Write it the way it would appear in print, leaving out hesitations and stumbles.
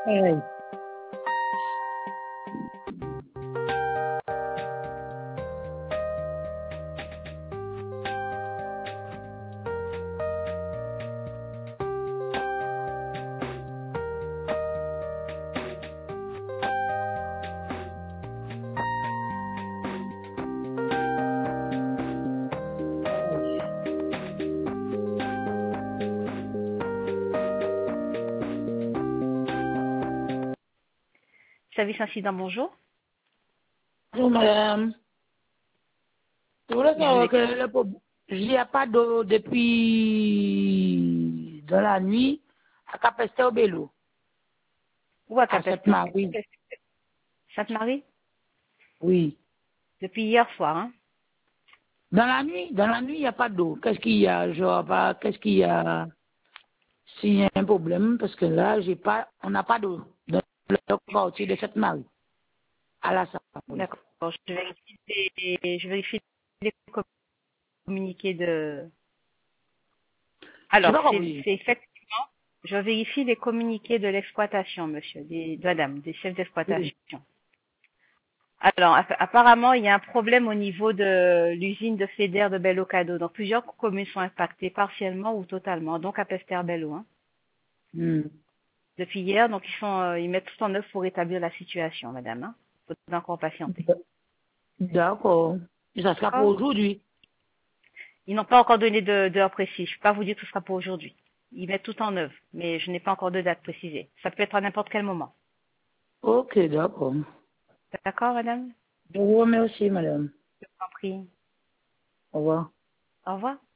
Ouais. Service incident, bonjour. Bonjour madame. Je voulais Je vous savoir que écoute. il n'y a pas d'eau depuis dans la nuit à Capesteo-Bello, Où à à Capesteur? Sainte-Marie. Sainte-Marie? Oui. Depuis hier soir, hein? Dans la nuit, il n'y a pas d'eau. Qu'est-ce qu'il y a? Genre, qu'est-ce qu'il y a? S'il y a un problème, parce que là, on n'a pas d'eau dans le quartier de Sainte-Marie, à la Sainte-Marie. D'accord. Je vérifie les communiqués de... Je n'ai Alors, pas compris. c'est effectivement, je vérifie les communiqués de l'exploitation, monsieur, de madame, des chefs Oui. d'exploitation. Alors, apparemment, il y a un problème au niveau de l'usine de Fédère de Bello-Cadeau. Donc, plusieurs communes sont impactées partiellement ou totalement, donc à Pester-Bello, hein. Hmm. Depuis hier, donc ils mettent tout en œuvre pour rétablir la situation, madame, hein. Faut encore patienter. D'accord. Et ça sera pour D'accord? aujourd'hui. Ils n'ont pas encore donné d'heure précise. Je ne peux pas vous dire que ce sera pour aujourd'hui. Ils mettent tout en œuvre, mais je n'ai pas encore de date précisée. Ça peut être à n'importe quel moment. Ok, d'accord. D'accord, madame? Je vous remercie, madame. Je vous en prie. Au revoir. Au revoir.